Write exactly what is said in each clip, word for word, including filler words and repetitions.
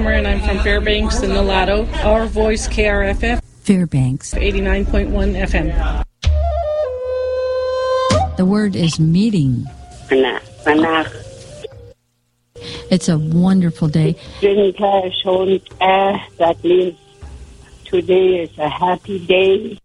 Summer, and I'm from Fairbanks and Nolato. Our voice, K R F F. Fairbanks. eighty-nine point one F M. The word is meeting. It's a wonderful day. That means today is a happy day.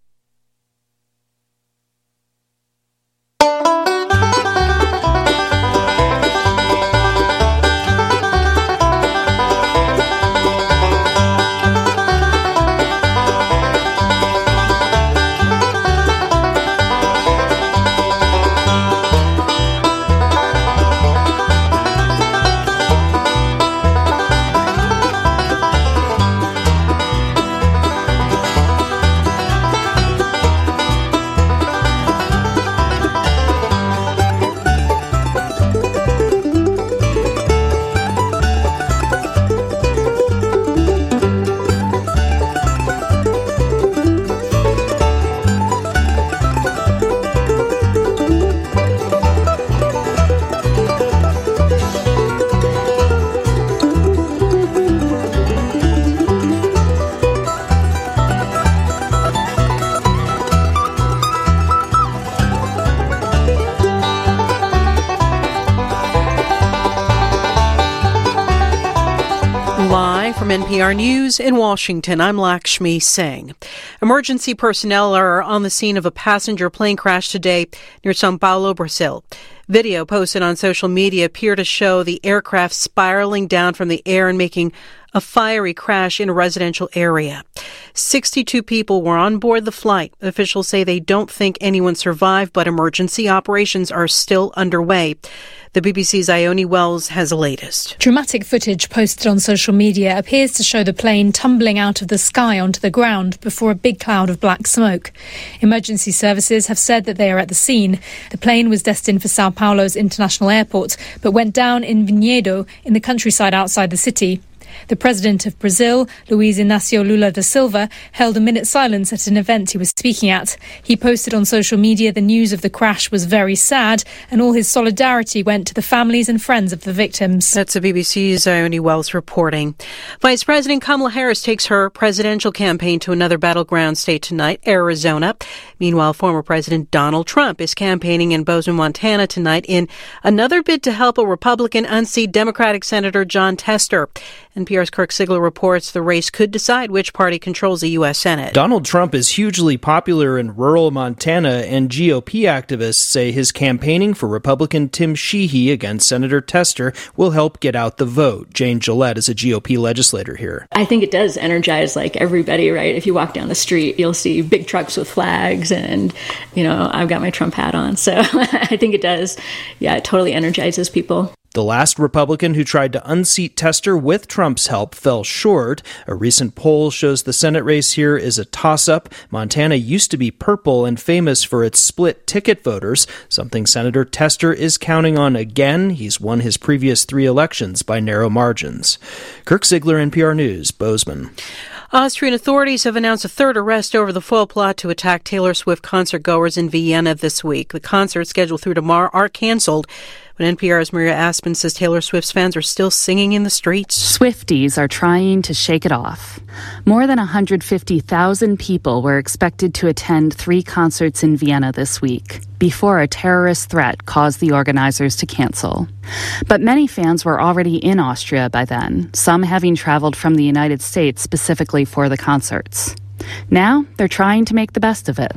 From N P R News in Washington, I'm Lakshmi Singh. Emergency personnel are on the scene of a passenger plane crash today near Sao Paulo, Brazil. Video posted on social media appear to show the aircraft spiraling down from the air and making a fiery crash in a residential area. sixty-two people were on board the flight. Officials say they don't think anyone survived, but emergency operations are still underway. The B B C's Ione Wells has the latest. Dramatic footage posted on social media appears to show the plane tumbling out of the sky onto the ground before a big cloud of black smoke. Emergency services have said that they are at the scene. The plane was destined for Sao Paulo's international airport, but went down in Vinhedo in the countryside outside the city. The president of Brazil, Luiz Inácio Lula da Silva, held a minute's silence at an event he was speaking at. He posted on social media the news of the crash was very sad, and all his solidarity went to the families and friends of the victims. That's the B B C's Ione Wells reporting. Vice President Kamala Harris takes her presidential campaign to another battleground state tonight, Arizona. Meanwhile, former President Donald Trump is campaigning in Bozeman, Montana tonight in another bid to help a Republican unseat Democratic Senator Jon Tester. N P R's Kirk Sigler reports the race could decide which party controls the U S. Senate. Donald Trump is hugely popular in rural Montana, and G O P activists say his campaigning for Republican Tim Sheehy against Senator Tester will help get out the vote. Jane Gillette is a G O P legislator here. I think it does energize like everybody, right? If you walk down the street, you'll see big trucks with flags, and, you know, I've got my Trump hat on. So I think it does. Yeah, it totally energizes people. The last Republican who tried to unseat Tester with Trump's help fell short. A recent poll shows the Senate race here is a toss-up. Montana used to be purple and famous for its split-ticket voters, something Senator Tester is counting on again. He's won his previous three elections by narrow margins. Kirk Sigler, N P R News, Bozeman. Austrian authorities have announced a third arrest over the foil plot to attack Taylor Swift concertgoers in Vienna this week. The concerts scheduled through tomorrow are canceled. But N P R's Maria Aspen says Taylor Swift's fans are still singing in the streets. Swifties are trying to shake it off. More than one hundred fifty thousand people were expected to attend three concerts in Vienna this week, before a terrorist threat caused the organizers to cancel. But many fans were already in Austria by then, some having traveled from the United States specifically for the concerts. Now, they're trying to make the best of it.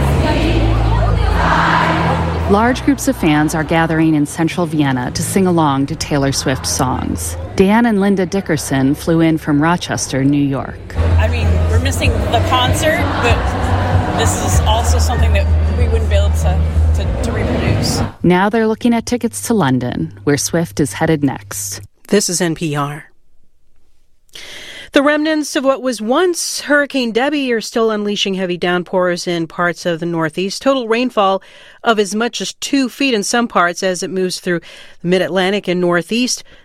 Large groups of fans are gathering in central Vienna to sing along to Taylor Swift songs. Dan and Linda Dickerson flew in from Rochester, New York. I mean, we're missing the concert, but this is also something that we wouldn't be able to, to, to reproduce. Now they're looking at tickets to London, where Swift is headed next. This is N P R. The remnants of what was once Hurricane Debbie are still unleashing heavy downpours in parts of the Northeast. Total rainfall of as much as two feet in some parts as it moves through the Mid-Atlantic and Northeast.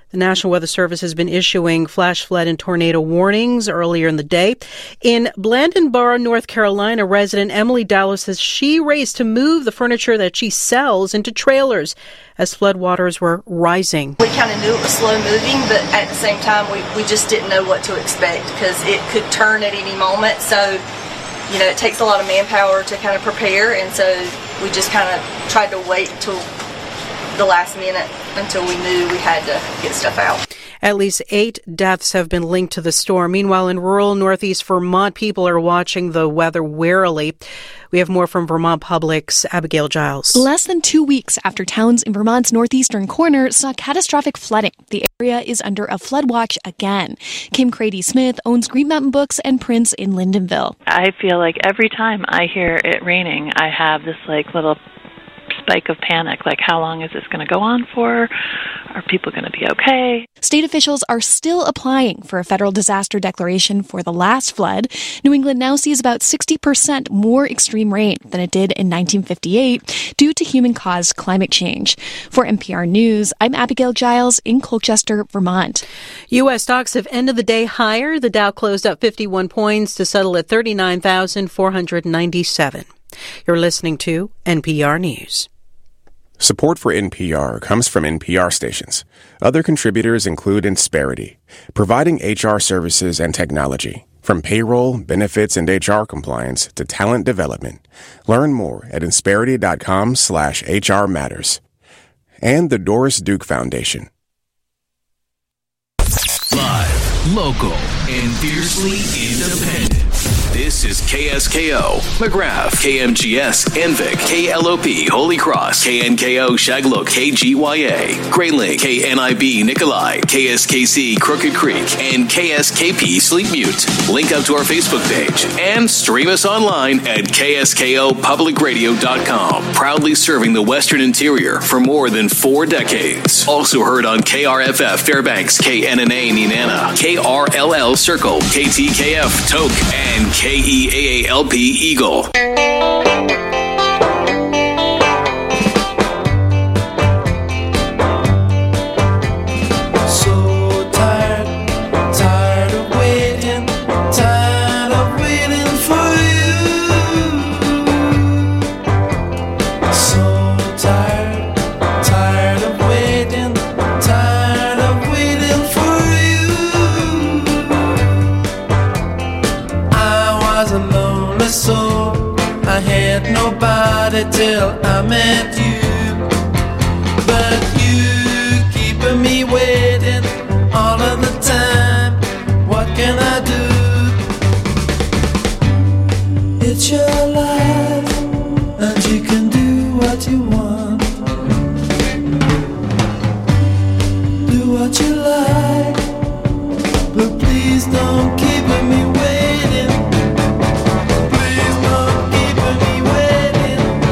The National Weather Service has been issuing flash flood and tornado warnings earlier in the day. In Blandonboro, North Carolina, resident Emily Dallas says she raced to move the furniture that she sells into trailers as floodwaters were rising. We kind of knew it was slow moving, but at the same time, we, we just didn't know what to expect because it could turn at any moment. So, you know, it takes a lot of manpower to kind of prepare, and so we just kind of tried to wait till the last minute until we knew we had to get stuff out. At least eight deaths have been linked to the storm. Meanwhile, in rural northeast Vermont, people are watching the weather warily. We have more from Vermont Public's Abigail Giles. Less than two weeks after towns in Vermont's northeastern corner saw catastrophic flooding, the area is under a flood watch again. Kim Crady-Smith owns Green Mountain Books and Prints in Lyndonville. I feel like every time I hear it raining, I have this like little spike of panic, like how long is this going to go on for? Are people going to be okay? State officials are still applying for a federal disaster declaration for the last flood. New England now sees about sixty percent more extreme rain than it did in nineteen fifty-eight due to human-caused climate change. For N P R News, I'm Abigail Giles in Colchester, Vermont. U S stocks have ended the day higher. The Dow closed up fifty-one points to settle at thirty-nine thousand four hundred ninety-seven. You're listening to N P R News. Support for N P R comes from N P R stations. Other contributors include Insperity, providing H R services and technology, from payroll, benefits, and H R compliance to talent development. Learn more at insperity.com slash HR matters. And the Doris Duke Foundation. Live, local, and fiercely independent. This is K S K O, McGrath, K M G S, Envic, K L O P, Holy Cross, K N K O, Shaglook, K G Y A, Great Lake, K N I B, Nikolai, K S K C, Crooked Creek, and K S K P, Sleep Mute. Link up to our Facebook page and stream us online at K S K O public radio dot com. Proudly serving the Western Interior for more than four decades. Also heard on K R F F, Fairbanks, K N N A, Nenana, K R L L, Circle, K T K F, Toke, and K E A A L P, Eagle. Till I met you, but you keeping me waiting all of the time. What can I do? It's your life, and you can do what you want. Do what you like, but please don't keep me waiting. Please don't keep me waiting.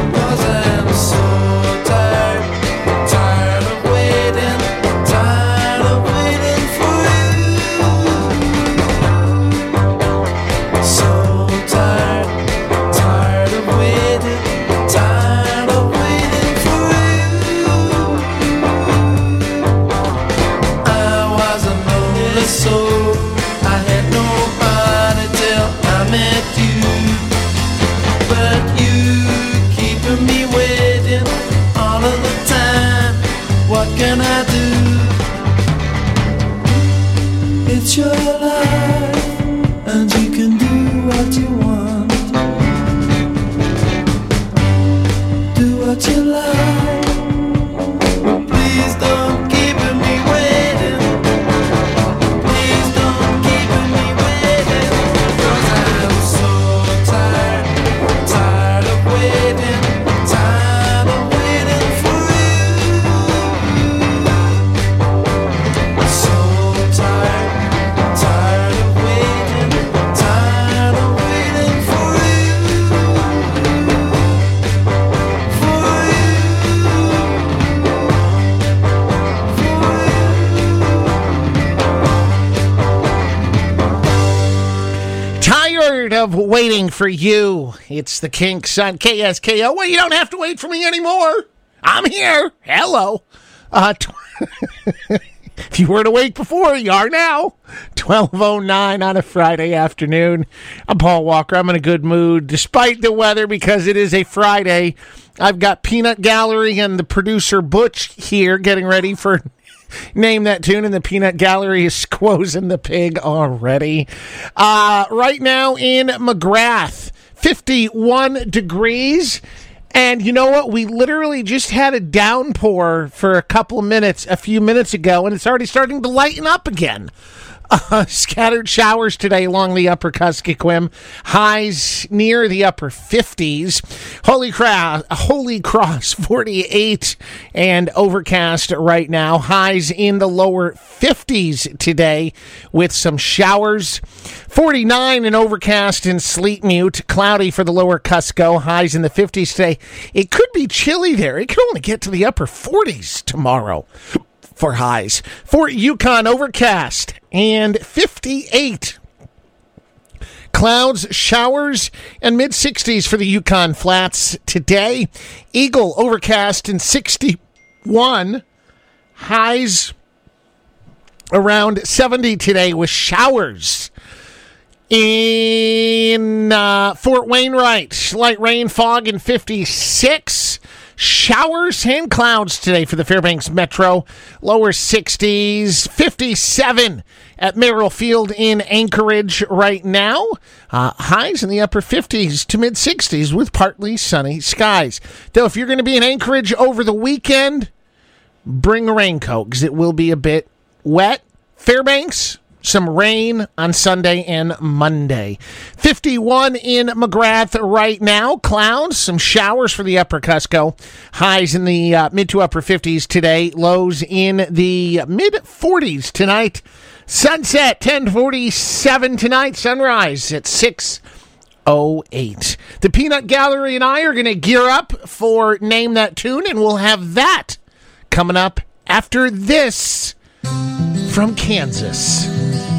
Can I do? It's your life, and you can do what you want. Do what you like. Please don't keep me waiting. Please don't keep me waiting. 'Cause I'm so tired, tired of waiting, tired of waiting for you. Of waiting for you. It's the Kinks on K S K O. Well, you don't have to wait for me anymore. I'm here. Hello. Uh, tw- If you weren't awake before, you are now. twelve oh nine on a Friday afternoon. I'm Paul Walker. I'm in a good mood despite the weather because it is a Friday. I've got Peanut Gallery and the producer Butch here getting ready for Name That Tune, and the Peanut Gallery is squozing the pig already. Uh, right now in McGrath, fifty-one degrees. And you know what? We literally just had a downpour for a couple of minutes a few minutes ago, and it's already starting to lighten up again. Uh, scattered showers today along the upper Kuskokwim. Highs near the upper fifties. Holy Cross, Holy Cross, forty-eight and overcast right now. Highs in the lower fifties today with some showers. forty-nine and overcast in Sleet Mute. Cloudy for the lower Cusco. Highs in the fifties today. It could be chilly there. It could only get to the upper forties tomorrow for highs. Fort Yukon, overcast and fifty-eight. Clouds, showers, and mid-sixties for the Yukon Flats today. Eagle, overcast and sixty-one. Highs around seventy today with showers. In uh, Fort Wainwright, light rain, fog, and fifty-six. Showers and clouds today for the Fairbanks Metro. Lower sixties, fifty-seven at Merrill Field in Anchorage right now. Uh, highs in the upper fifties to mid-sixties with partly sunny skies. Though if you're going to be in Anchorage over the weekend, bring a raincoat because it will be a bit wet. Fairbanks, some rain on Sunday and Monday. fifty-one in McGrath right now. Clouds, some showers for the upper Cusco. Highs in the uh, mid to upper fifties today. Lows in the mid forties tonight. Sunset, ten forty-seven tonight. Sunrise at six oh eight. The Peanut Gallery and I are going to gear up for Name That Tune, and we'll have that coming up after this from Kansas.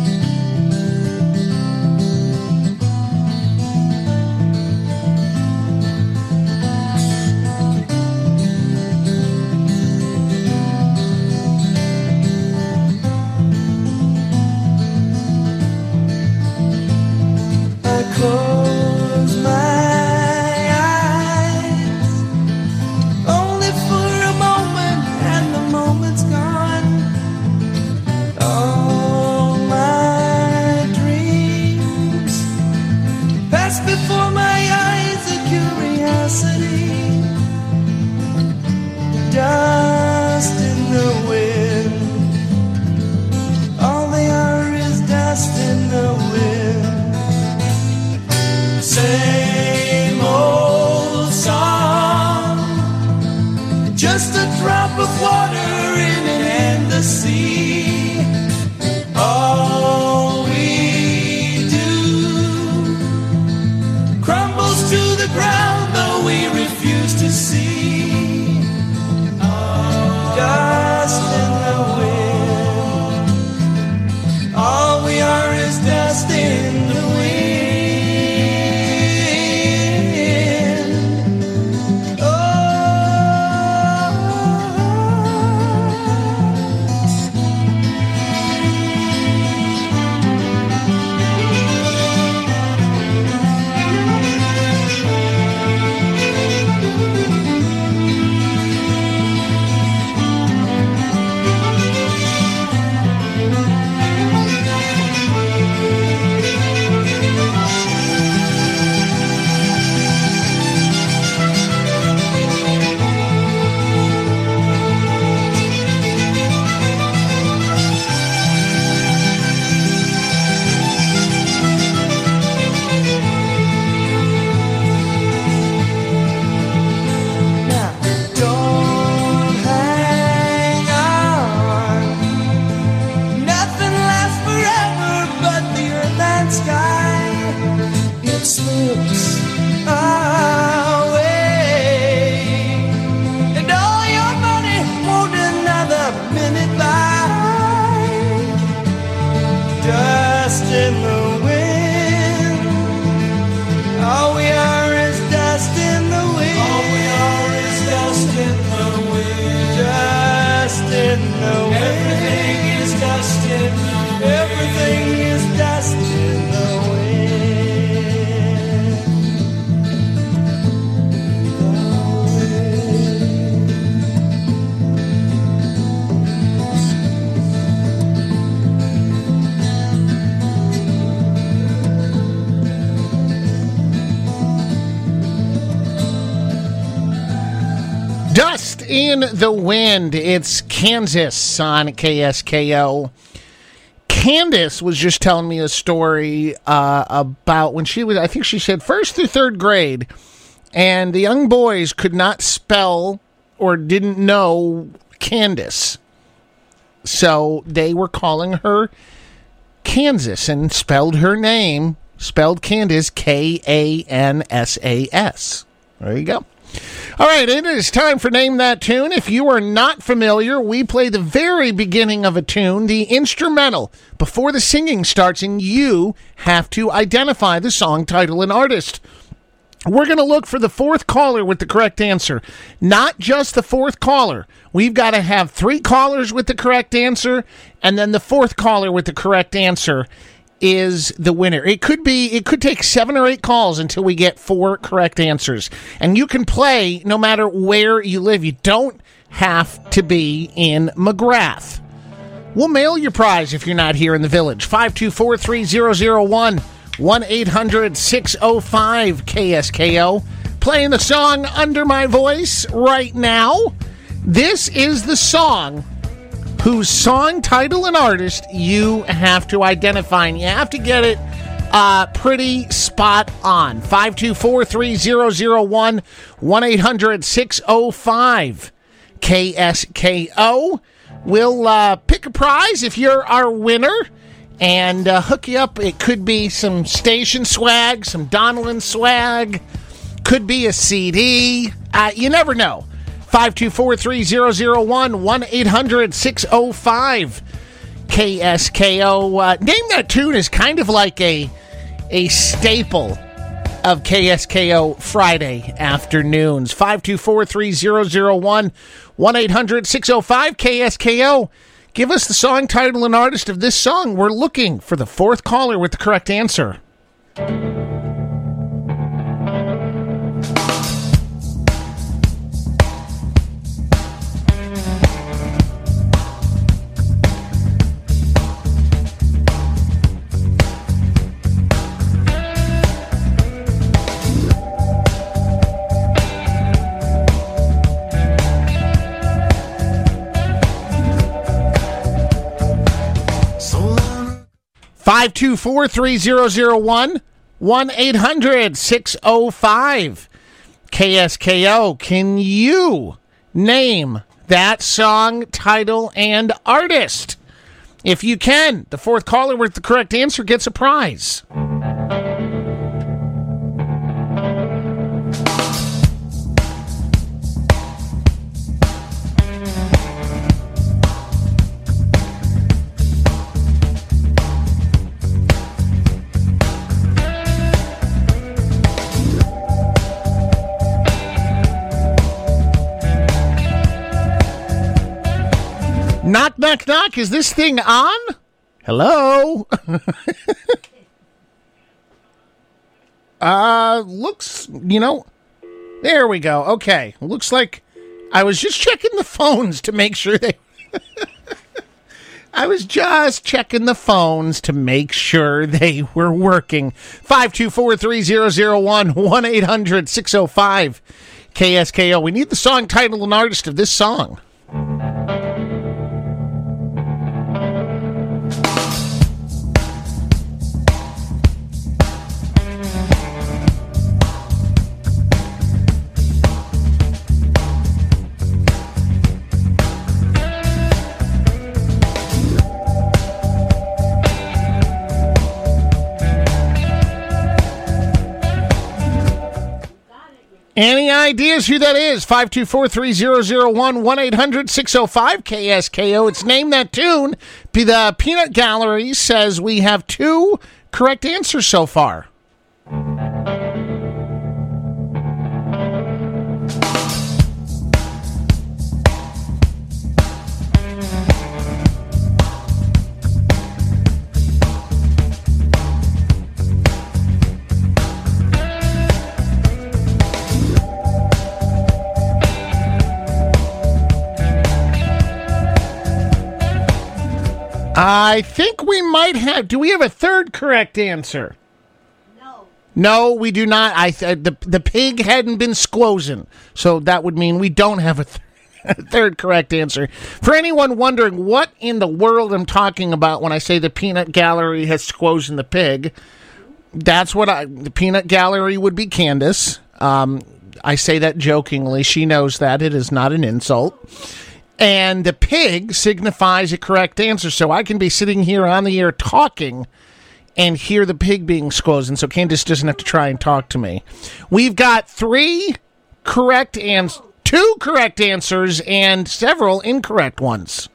Close my eyes, only for a moment, and the moment's gone. All my dreams pass before my eyes, a curiosity, dust in the wind. All they are is dust in the wind. Same old song, just a drop of water in an endless sea. All we do crumbles to the ground, though we refuse in the Wind. It's Kansas on K S K O. Candace was just telling me a story uh, about when she was, I think she said first through third grade, and the young boys could not spell or didn't know Candace. So they were calling her Kansas and spelled her name, spelled Candace, K A N S A S. There you go. All right, it is time for Name That Tune. If you are not familiar, we play the very beginning of a tune, the instrumental, before the singing starts, and you have to identify the song title and artist. We're going to look for the fourth caller with the correct answer. Not just the fourth caller. We've got to have three callers with the correct answer, and then the fourth caller with the correct answer is the winner. It could be, it could take seven or eight calls until we get four correct answers. And you can play no matter where you live. You don't have to be in McGrath. We'll mail your prize if you're not here in the village. five two four, three zero zero one, one eight hundred, six oh five, K S K O. Playing the song Under My Voice right now. This is the song whose song title and artist you have to identify, and you have to get it uh, pretty spot on. five two four, three zero zero one, one eight hundred, six oh five, K S K O. We'll uh, pick a prize if you're our winner and uh, hook you up. It could be some station swag, some Donelin swag, could be a C D. Uh, you never know. five two four, three zero zero one, one eight hundred, six oh five, K S K O. Uh, Name That Tune is kind of like a a staple of K S K O Friday afternoons. five two four, three zero zero one, one eight hundred, six oh five, K S K O. Give us the song title and artist of this song. We're looking for the fourth caller with the correct answer. five two four, three zero zero one, one eight hundred, six oh five, K S K O. Can you name that song, title, and artist? If you can, the fourth caller with the correct answer gets a prize. Knock, knock, knock. Is this thing on? Hello? uh, looks, you know, there we go. Okay. Looks like I was just checking the phones to make sure they... I was just checking the phones to make sure they were working. five two four, three zero zero one, one eight hundred, six oh five, K S K O. We need the song title and artist of this song. Any ideas who that is? five two four, three zero zero one, one eight hundred, six oh five, K S K O. It's Name That Tune. The Peanut Gallery says we have two correct answers so far. I think we might have... Do we have a third correct answer? No. No, we do not. I th- the, the pig hadn't been squozing, so that would mean we don't have a third. Third correct answer. For anyone wondering what in the world I'm talking about when I say the peanut gallery has squozen the pig, that's what I... The peanut gallery would be Candace. Um, I say that jokingly. She knows that. It is not an insult. And the pig signifies a correct answer. So I can be sitting here on the air talking and hear the pig being squozen, so Candace doesn't have to try and talk to me. We've got three correct answers, two correct answers, and several incorrect ones.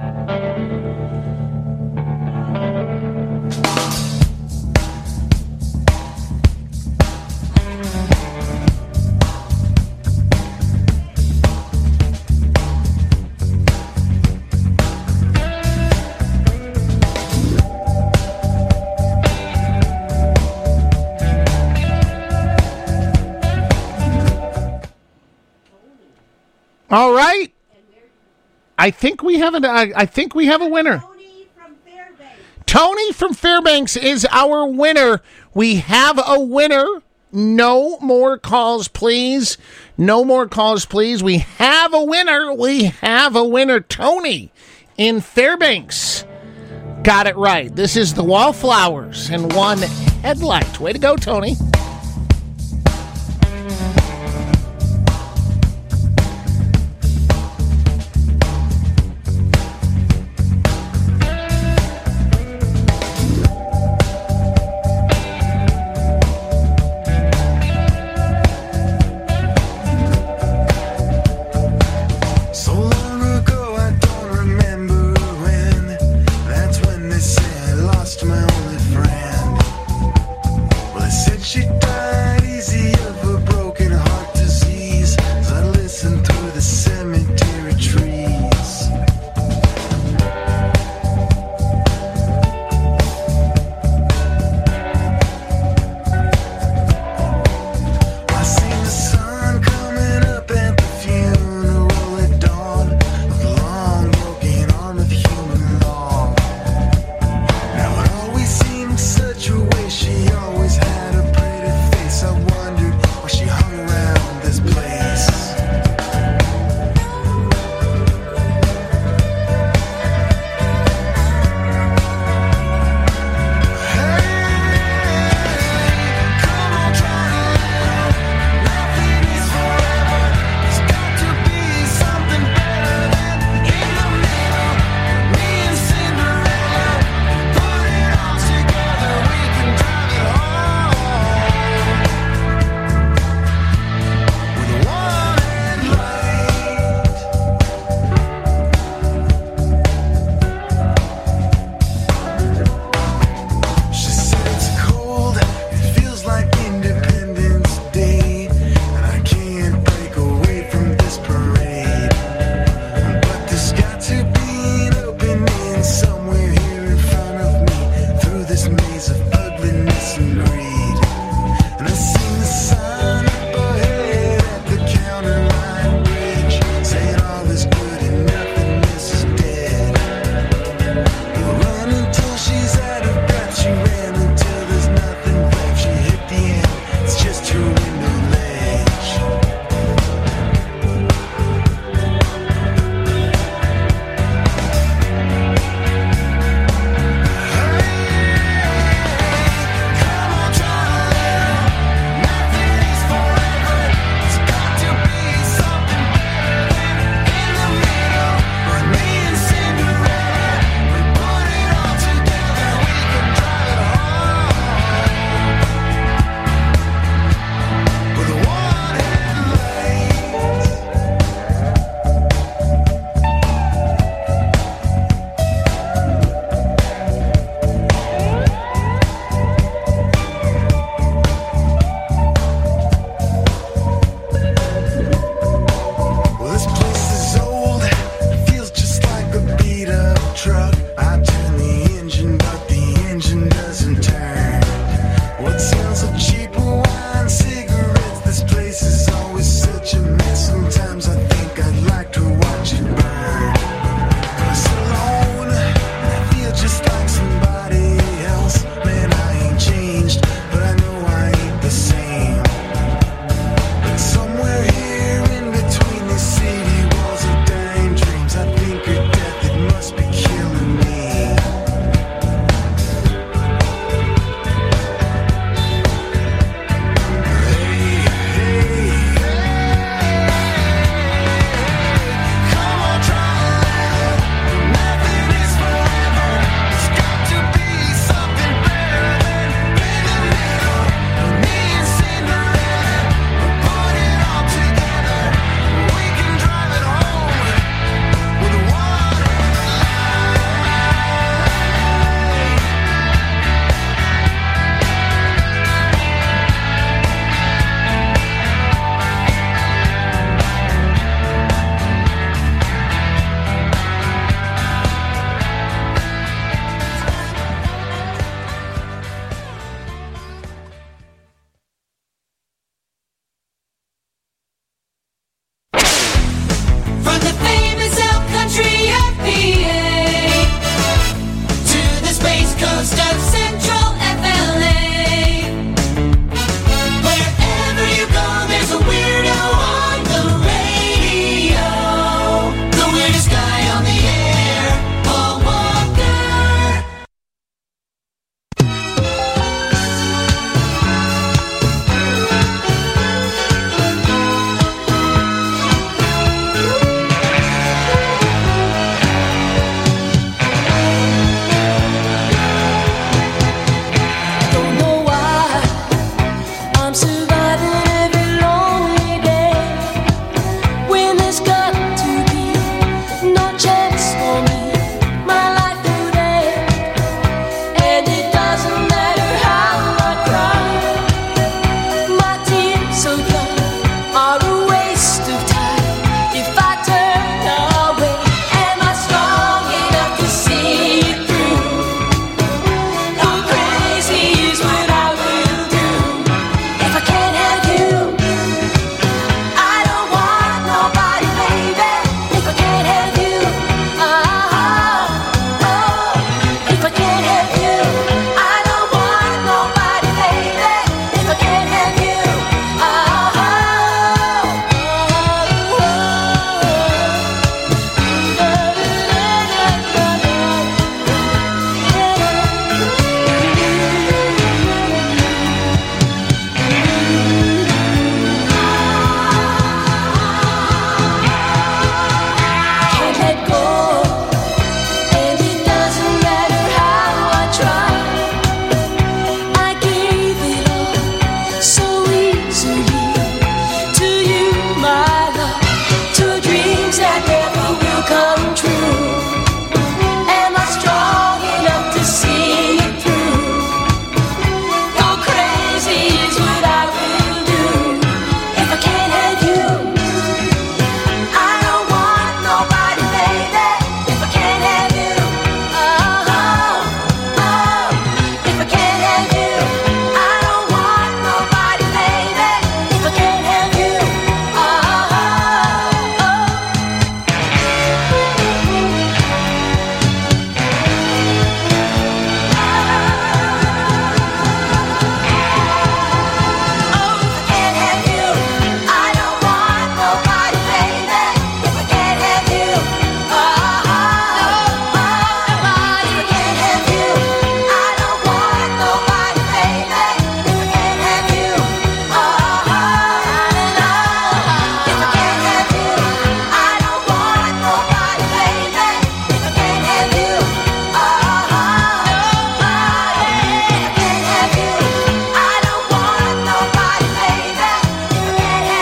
All right. I think we have an. I, I think we have a winner. Tony from Fairbanks. Tony from Fairbanks is our winner. We have a winner. No more calls, please. No more calls, please. We have a winner. We have a winner. Tony in Fairbanks got it right. This is the Wallflowers and one headlight. Way to go, Tony. She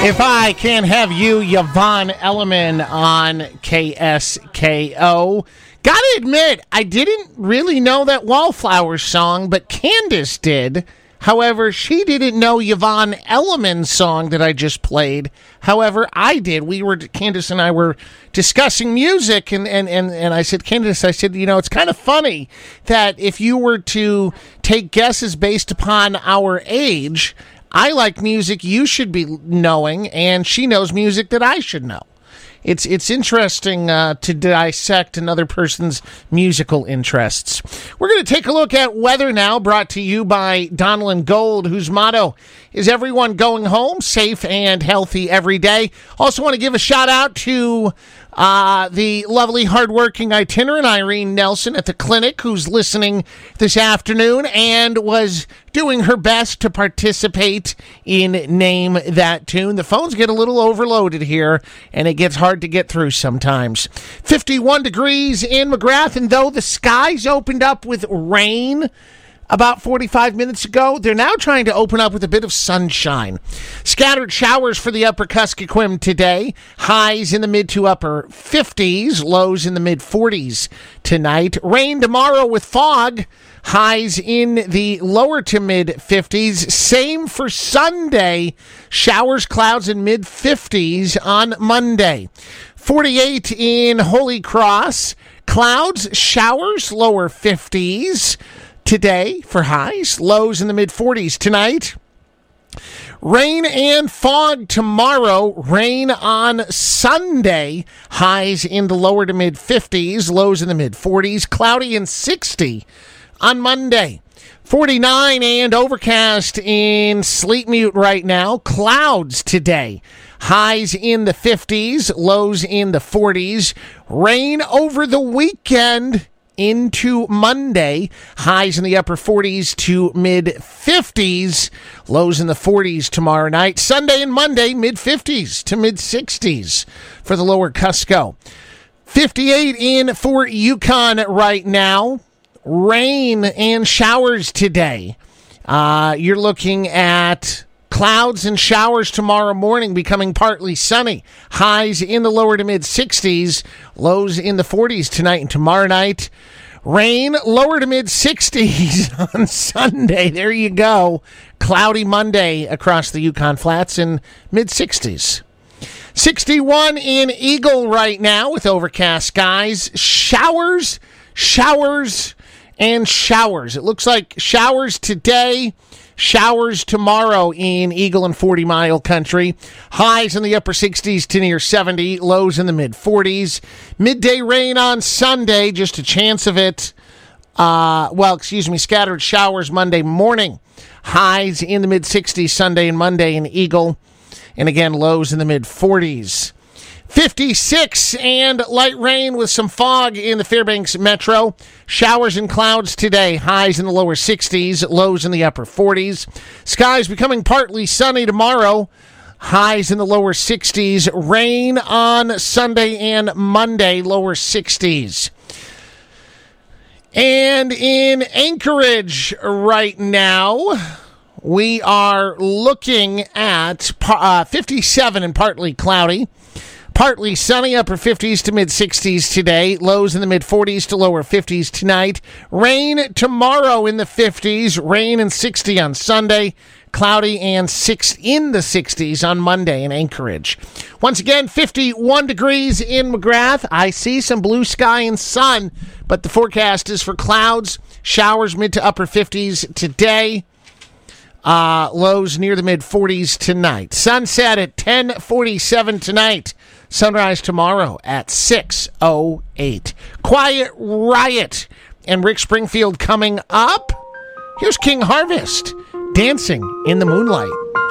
If I Can't Have You, Yvonne Elliman on K S K O. Gotta admit, I didn't really know that Wallflowers song, but Candace did. However, she didn't know Yvonne Elliman's song that I just played. However, I did. We were, Candace and I were discussing music, and, and, and, and I said, Candace, I said, you know, it's kind of funny that if you were to take guesses based upon our age, I like music you should be knowing, and she knows music that I should know. It's it's interesting uh, to dissect another person's musical interests. We're going to take a look at weather now, brought to you by Donlin Gold, whose motto is everyone going home safe and healthy every day. Also want to give a shout out to uh, the lovely, hardworking itinerant Irene Nelson at the clinic, who's listening this afternoon and was doing her best to participate in Name That Tune. The phones get a little overloaded here, and it gets hard to get through sometimes. fifty-one degrees in McGrath, and though the skies opened up with rain about forty-five minutes ago, they're now trying to open up with a bit of sunshine. Scattered showers for the upper Kuskokwim today. Highs in the mid to upper fifties, lows in the mid forties tonight. Rain tomorrow with fog. Highs in the lower to mid fifties. Same for Sunday. Showers, clouds in mid fifties on Monday. forty-eight in Holy Cross. Clouds, showers, lower fifties. Today for highs, lows in the mid forties tonight. Rain and fog tomorrow, rain on Sunday, highs in the lower to mid fifties, lows in the mid forties, cloudy and sixty on Monday. forty-nine and overcast in Sleep Mute right now, clouds today. Highs in the fifties, lows in the forties, rain over the weekend into Monday, highs in the upper forties to mid fifties, lows in the forties tomorrow night. Sunday and Monday, mid fifties to mid sixties for the lower Cusco. fifty-eight in for Yukon right now. Rain and showers today. Uh, you're looking at clouds and showers tomorrow morning, becoming partly sunny. Highs in the lower to mid sixties, lows in the forties tonight and tomorrow night. Rain, lower to mid sixties on Sunday. There you go. Cloudy Monday across the Yukon Flats in mid sixties. sixty-one in Eagle right now with overcast skies. Showers, showers, and showers. It looks like showers today. Showers tomorrow in Eagle and forty Mile Country. Highs in the upper sixties to near seventy. Lows in the mid forties. Midday rain on Sunday. Just a chance of it. Uh, well, excuse me, scattered showers Monday morning. Highs in the mid sixties Sunday and Monday in Eagle. And again, lows in the mid forties. fifty-six and light rain with some fog in the Fairbanks Metro. Showers and clouds today. Highs in the lower sixties, lows in the upper forties. Skies becoming partly sunny tomorrow. Highs in the lower sixties. Rain on Sunday and Monday, lower sixties. And in Anchorage right now, we are looking at uh, fifty-seven and partly cloudy. Partly sunny, upper fifties to mid sixties today. Lows in the mid forties to lower fifties tonight. Rain tomorrow in the fifties. Rain and sixty on Sunday. Cloudy and six in the sixties on Monday in Anchorage. Once again, fifty-one degrees in McGrath. I see some blue sky and sun, but the forecast is for clouds, showers mid to upper fifties today. Uh, lows near the mid forties tonight. Sunset at ten forty-seven tonight. Sunrise tomorrow at six oh eight. Quiet Riot and Rick Springfield coming up. Here's King Harvest, Dancing in the Moonlight.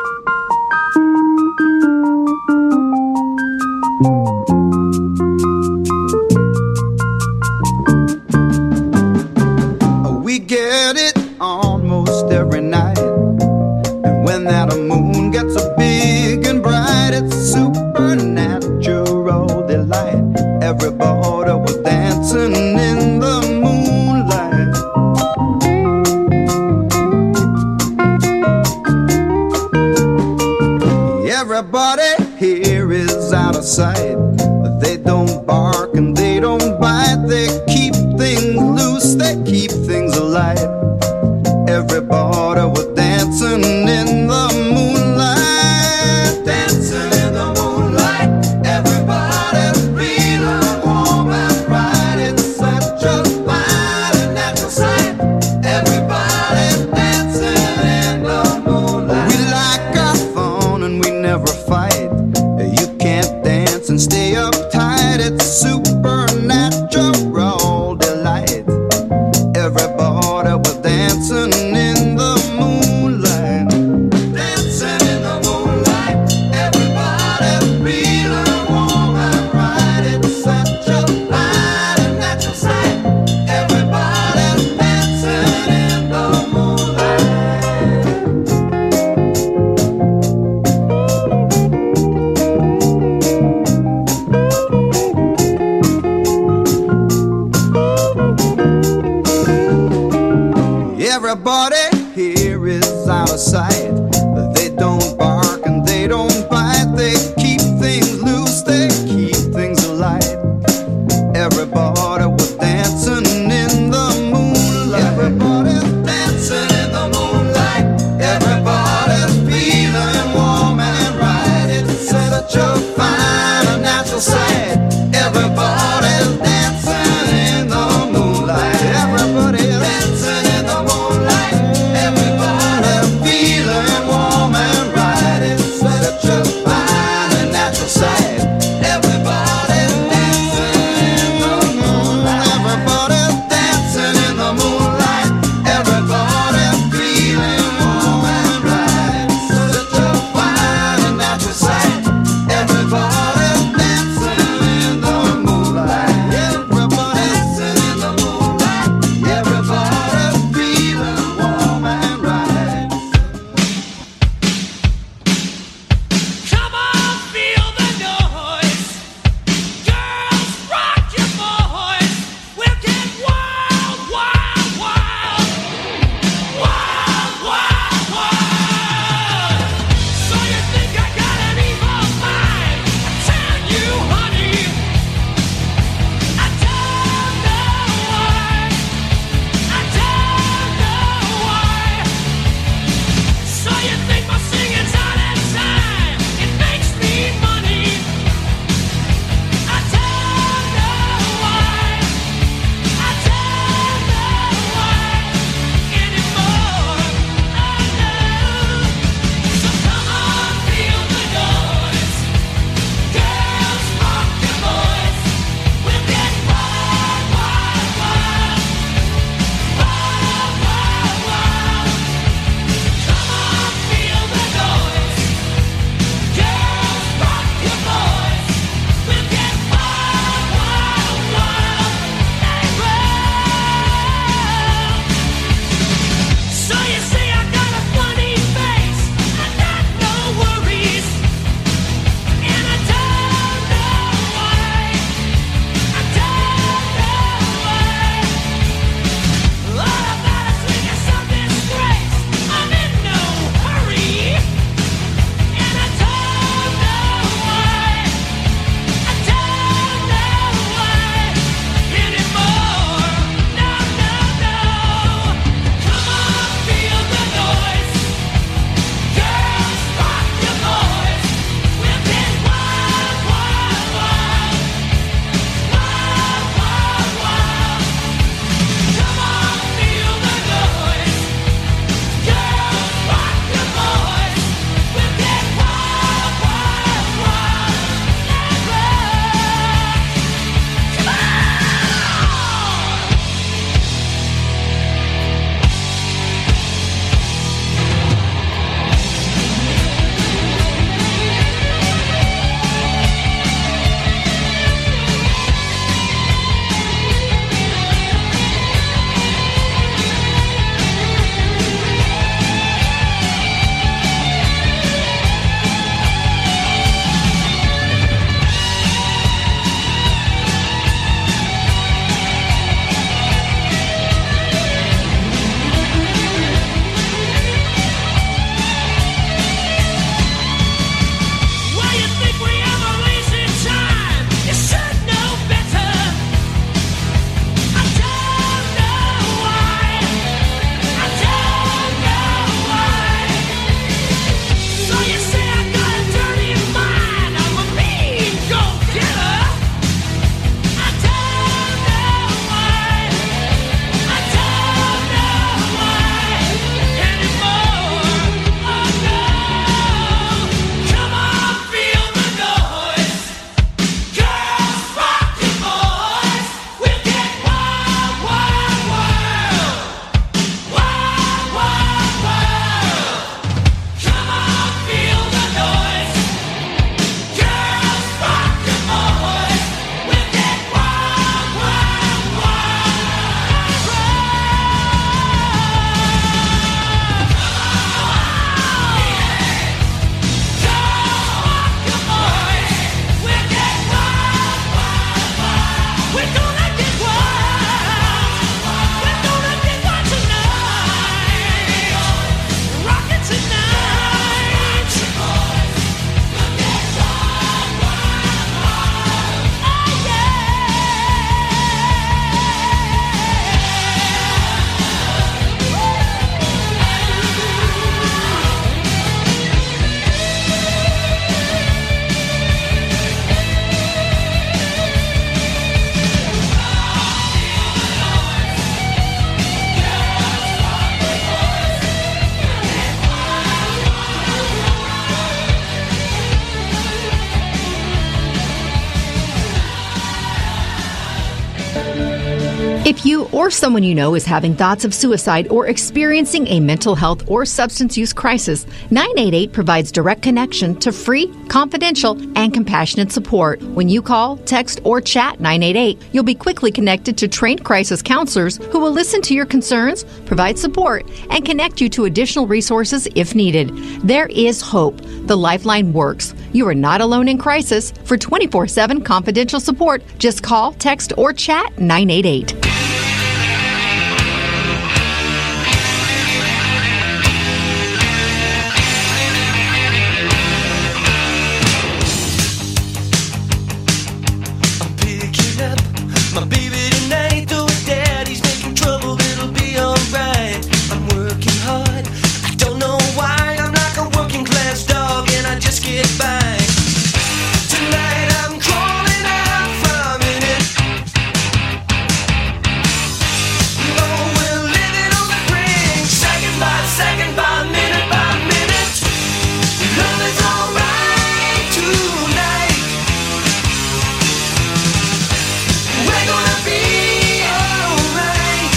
We get it almost every night. And when that moon gets so big and bright, it's supernatural delight. Everybody was dancing in the moonlight. Everybody here is out of sight. They don't bark and they don't bite. They keep things loose, they keep things alive. Everybody was dancing in the moonlight, dancing in the moonlight. Everybody's feeling warm and bright. It's such a fine and natural sight. Everybody's dancing in the moonlight. We like our fun and we never fight. You can't dance and stay uptight. It's supernatural delight. Everybody was dancing in the If you or someone you know is having thoughts of suicide or experiencing a mental health or substance use crisis, nine eight eight provides direct connection to free, confidential, and compassionate support. When you call, text, or chat nine eight eight, you'll be quickly connected to trained crisis counselors who will listen to your concerns, provide support, and connect you to additional resources if needed. There is hope. The Lifeline works. You are not alone in crisis. For twenty-four seven confidential support, just call, text, or chat nine eight eight. My baby tonight, though daddy's making trouble, it'll be alright. I'm working hard, I don't know why. I'm like a working class dog and I just get by. Tonight I'm crawling out from it. Oh, we're living on the brink, second by second, by minute by minute. Love is alright tonight. We're gonna be alright.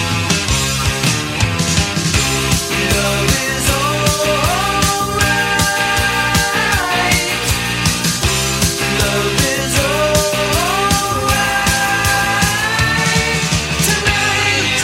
Love is alright. Love is alright tonight.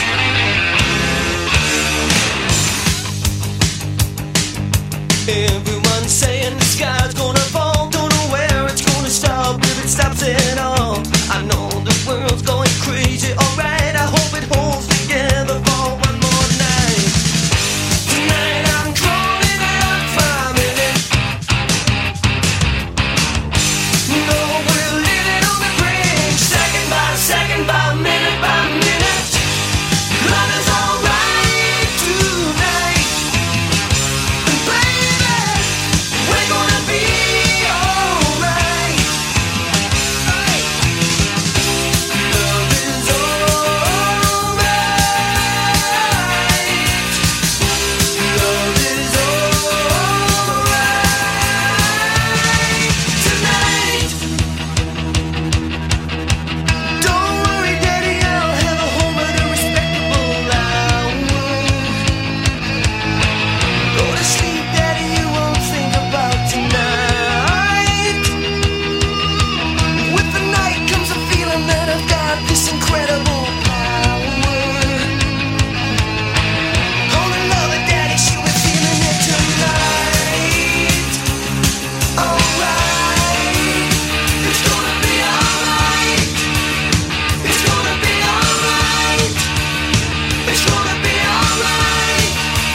Everyone's saying the sky's gonna fall. Don't know where it's gonna stop, if it stops at all. I know the world's going crazy, alright. I hope it holds together for one more night. Tonight I'm crawling out from it. No, we're living on the brink, second by second, by minute by minute. Love is alright tonight. And baby, we're gonna be alright. Love is alright. Love is alright tonight. Don't worry, Daddy, I'll have a home at a respectable hour. Go to sleep, Daddy, you won't think about tonight. With the night comes a feeling that I've got this incredible power. Gonna love it, Daddy, she was feeling it tonight. Alright, it's gonna be alright. It's gonna be alright. It's gonna be alright.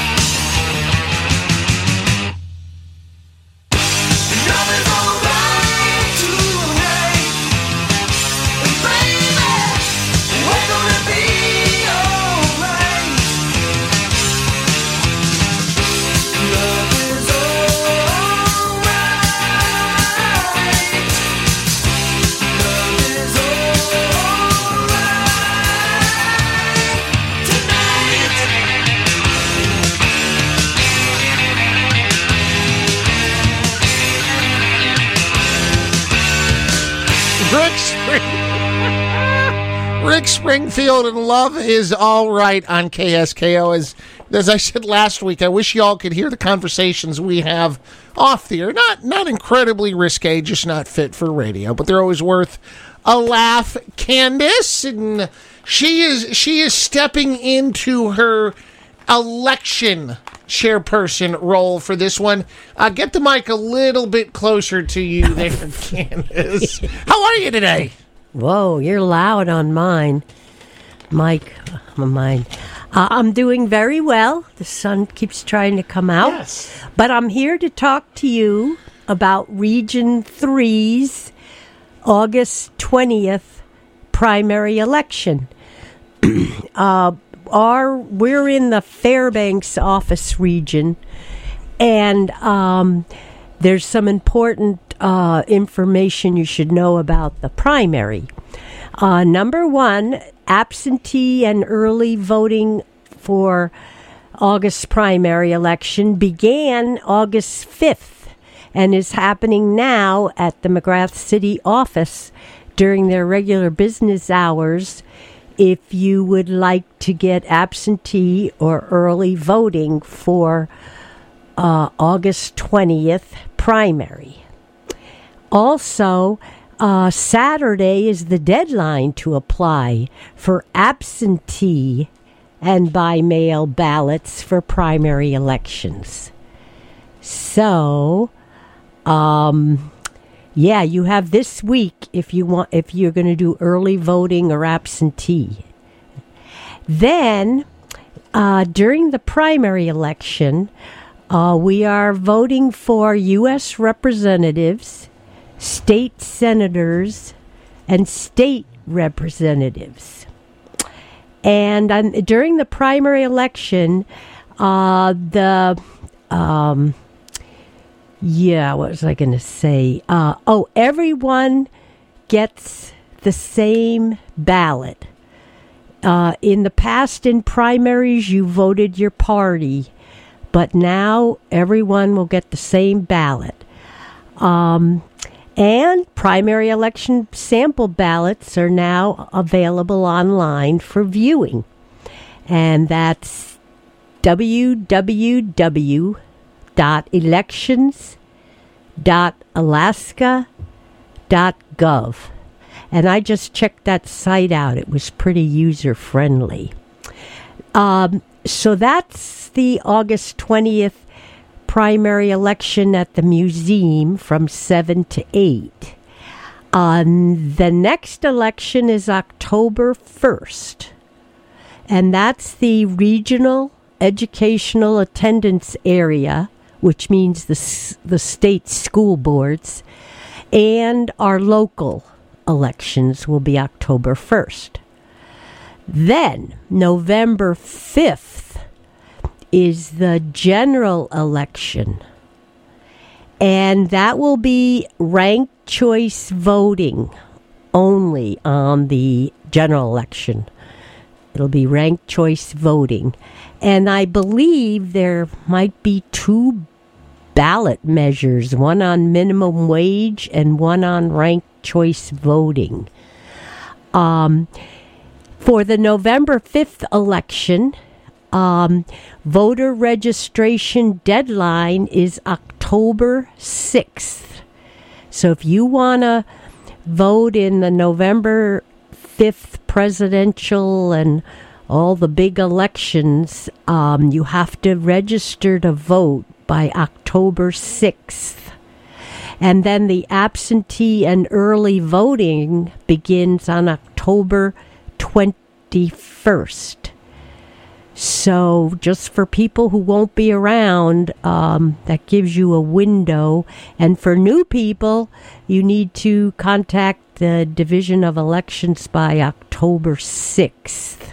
Love is alright tonight. And baby, we're gonna be alright. Love is alright. Love is alright tonight. Rick Spring- Rick Springfield and Love is All Right on K S K O. As, as I said last week, I wish y'all could hear the conversations we have off the air. Not, not incredibly risque, just not fit for radio, but they're always worth a laugh. Candace, and she is she is stepping into her election chairperson role for this one. Uh, get the mic a little bit closer to you there, Candace. How are you today? Whoa, you're loud on mine. Mike, on mine. Uh, I'm doing very well. The sun keeps trying to come out. Yes. But I'm here to talk to you about Region three's August twentieth primary election. uh, our We're in the Fairbanks office region, and um, there's some important uh, information you should know about the primary. Uh, number one, absentee and early voting for August primary election began August fifth and is happening now at the McGrath City office during their regular business hours if you would like to get absentee or early voting for uh, August twentieth primary. Also, uh, Saturday is the deadline to apply for absentee and by mail ballots for primary elections. So, um, yeah, you have this week if you want, if you're going to do early voting or absentee. Then, uh, during the primary election, uh, we are voting for U S representatives, state senators, and state representatives. And um, during the primary election, uh, the, um, yeah, what was I going to say? Uh, oh, everyone gets the same ballot. Uh, in the past, in primaries, you voted your party, but now everyone will get the same ballot. Um, and primary election sample ballots are now available online for viewing. And that's w w w dot elections dot alaska dot gov. And I just checked that site out. It was pretty user-friendly. Um, so that's the August twentieth primary election at the museum from seven to eight. Um, the next election is October first. And that's the regional educational attendance area, which means the, the state school boards, and our local elections will be October first. Then, November fifth is the general election, and that will be ranked choice voting only on the general election. It'll be ranked choice voting, and I believe there might be two ballot measures, one on minimum wage and one on ranked choice voting. Um, for the November fifth election, um, voter registration deadline is October sixth. So if you want to vote in the November fifth presidential and all the big elections, um, you have to register to vote by October sixth. And then the absentee and early voting begins on October twenty-first. So just for people who won't be around, um, that gives you a window. And for new people, you need to contact the Division of Elections by October sixth.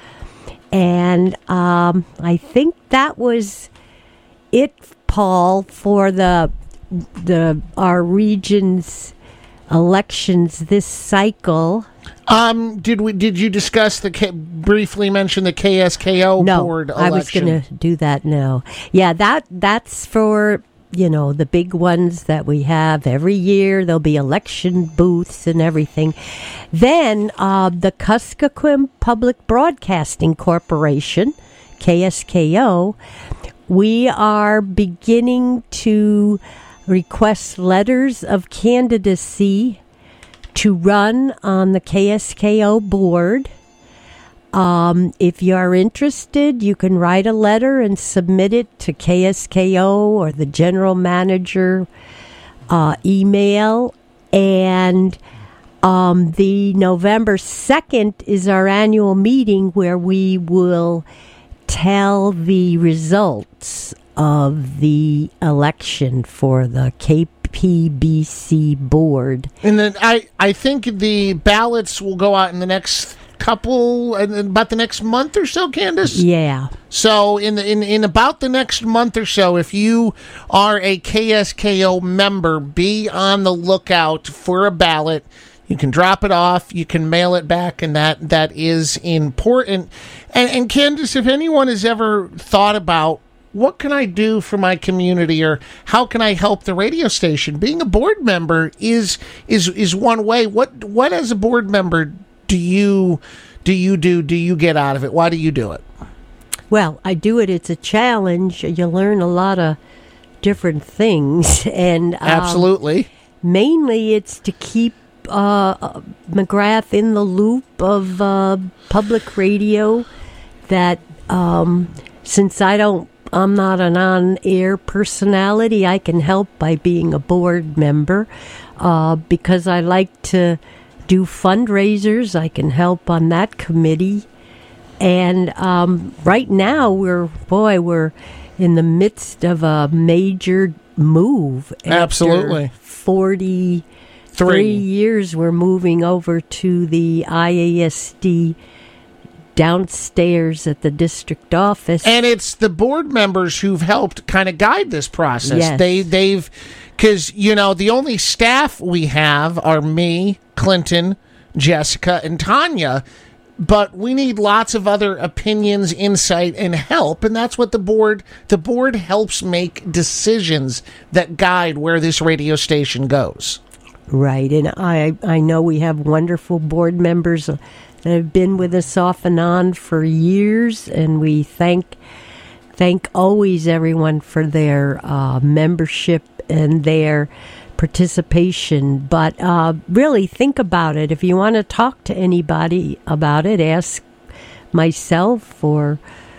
And um, I think that was it, Paul, for the the our region's elections this cycle. Um, did we? Did you discuss the K, briefly mention the K S K O no, board election? I was going to do that now. Yeah, that that's for, you know, the big ones that we have every year. There'll be election booths and everything. Then uh, the Kuskokwim Public Broadcasting Corporation, K S K O, we are beginning to request letters of candidacy to run on the K S K O board. Um, if you are interested, you can write a letter and submit it to K S K O or the general manager uh, email. And um, the November second is our annual meeting where we will tell the results of the election for the K P B C board. And then I, I think the ballots will go out in the next couple, about the next month or so, Candace? Yeah. So in the, in in about the next month or so, if you are a K S K O member, be on the lookout for a ballot. You can drop it off, you can mail it back, and that that is important. And, and Candace, if anyone has ever thought about, what can I do for my community, or how can I help the radio station? Being a board member is is is one way. What what as a board member do you do you do, do you get out of it? Why do you do it? Well, I do it. It's a challenge. You learn a lot of different things. and um, Absolutely. Mainly it's to keep uh, McGrath in the loop of uh, public radio that um, since I don't, I'm not an on-air personality, I can help by being a board member uh, because I like to do fundraisers. I can help on that committee. And um, right now, we're, boy, we're in the midst of a major move. Absolutely. After forty-three Three. years, we're moving over to the I A S D downstairs at the district office. And it's the board members who've helped kind of guide this process. Yes. They, they've, because, you know, the only staff we have are me, Clinton, Jessica, and Tanya. But we need lots of other opinions, insight, and help, and that's what the board, the board helps make decisions that guide where this radio station goes. Right, and I, I know we have wonderful board members that have been with us off and on for years, and we thank, thank always everyone for their uh, membership and their participation. But uh, really think about it. If you want to talk to anybody about it, ask myself or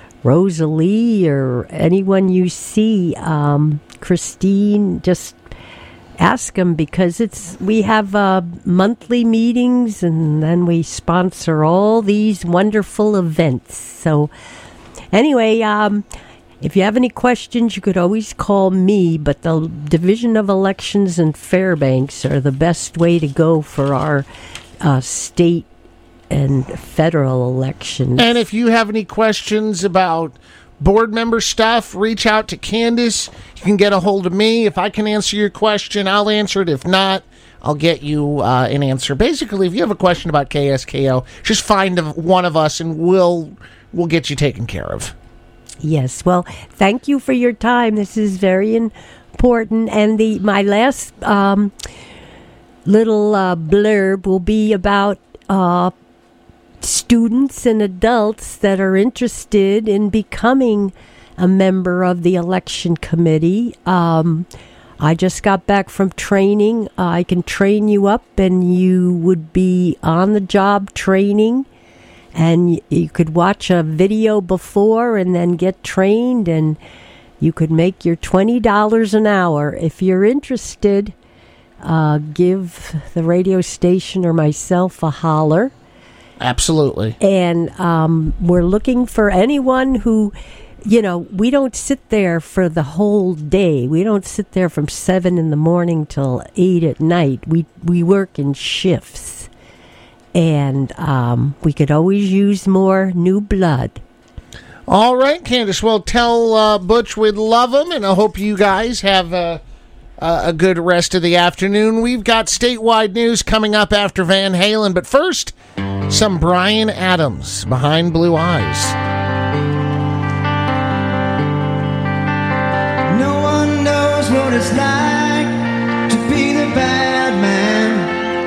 Rosalie or anyone you see, um, Christine, just ask them, because it's we have uh, monthly meetings, and then we sponsor all these wonderful events. So anyway, um, if you have any questions, you could always call me, but the Division of Elections in Fairbanks are the best way to go for our uh, state and federal elections. And if you have any questions about board member stuff, reach out to Candace. You can get a hold of me. If I can answer your question, I'll answer it. If not, I'll get you uh, an answer. Basically, if you have a question about K S K O, just find one of us and we'll we'll get you taken care of. Yes, well, thank you for your time. This is very important. And the my last um, little uh, blurb will be about uh, students and adults that are interested in becoming a member of the election committee. Um, I just got back from training. Uh, I can train you up, and you would be on the job training. And you could watch a video before and then get trained, and you could make your twenty dollars an hour. If you're interested, uh, give the radio station or myself a holler. Absolutely. And um, we're looking for anyone who, you know, we don't sit there for the whole day. We don't sit there from seven in the morning till eight at night. We, we work in shifts. And um, we could always use more new blood. All right, Candace. Well, tell uh, Butch we'd love him, and I hope you guys have a, a good rest of the afternoon. We've got statewide news coming up after Van Halen, but first, some Bryan Adams, Behind Blue Eyes. No one knows what it's like to be the bad man,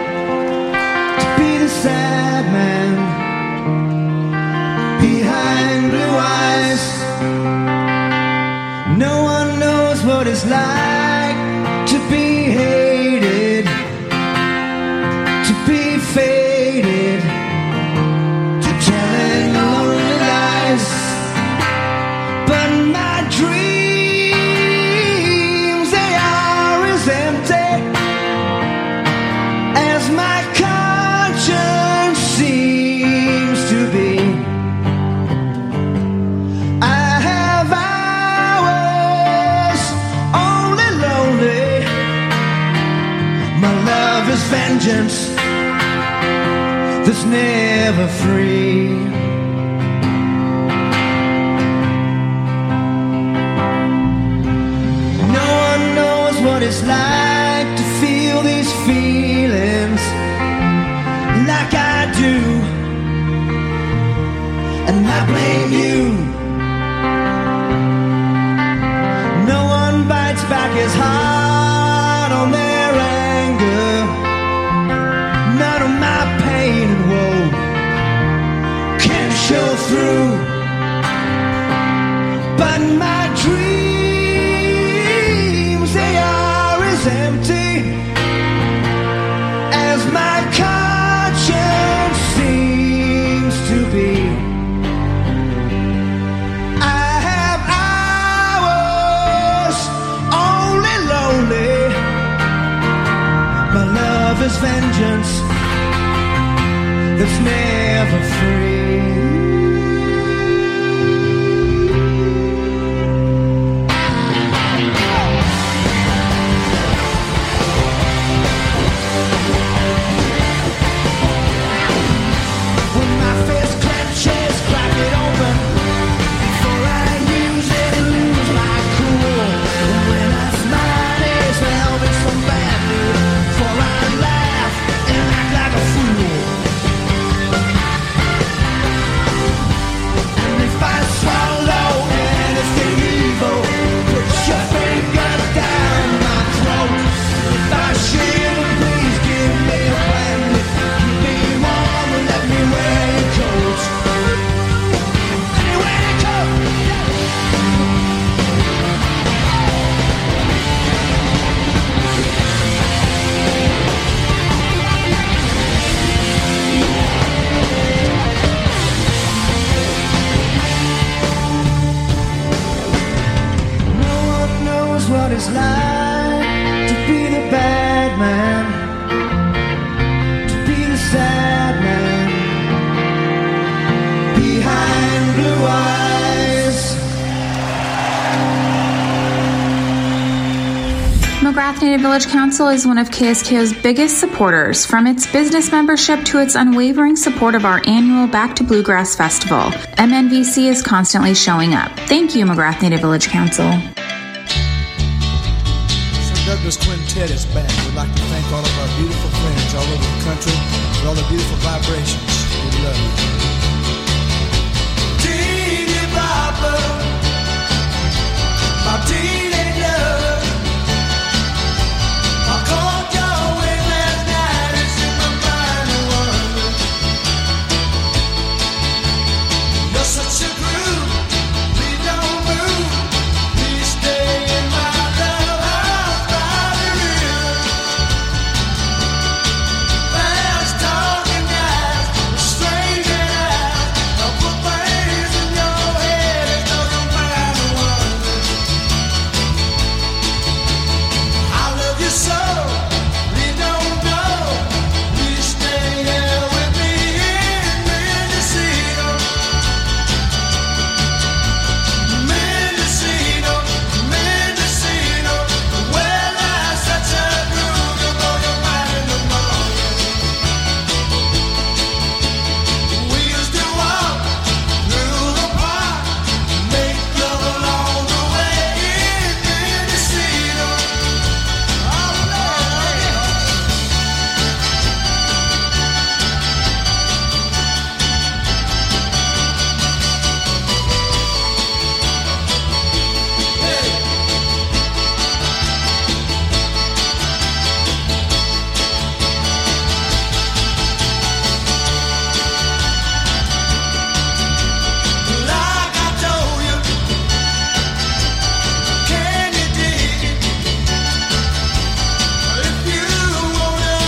sad man behind blue eyes. No one knows what it's like to be hated, to be faded, to telling lonely lies. But my dreams, they are as empty as my seems to be. I have hours only lonely. My love is vengeance that's never free. No one knows what it's like to feel these feelings like I do, and I blame you. No one bites back as hard on their anger. None of my pain and woe love is vengeance that's never free. What it's like to be the bad man, to be the sad man behind blue eyes. McGrath Native Village Council is one of K S K O's biggest supporters, from its business membership to its unwavering support of our annual Back to Bluegrass Festival. M N V C is constantly showing up. Thank you, McGrath Native Village Council. Douglas Quintet is back. We'd like to thank all of our beautiful friends all over the country for all the beautiful vibrations. We love you. Teeny Bopper, my teeny